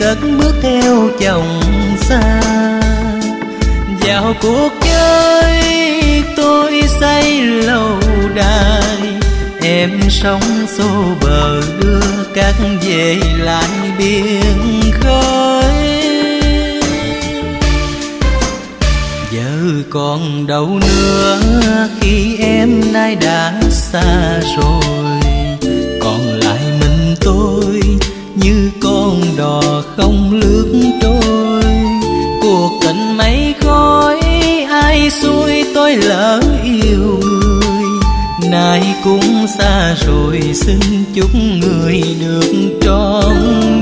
cất bước theo chồng xa. Vào cuộc chơi tôi xây lâu đài, em sống xô bờ đưa cát về lại biển khơi. Giờ còn đâu nữa khi em nay đã xa rồi, còn lại mình tôi như con đò không lướt trôi. Cuộc tình mây khói ai xui tôi lỡ yêu người, nay cũng xa rồi xin chúc người được trọn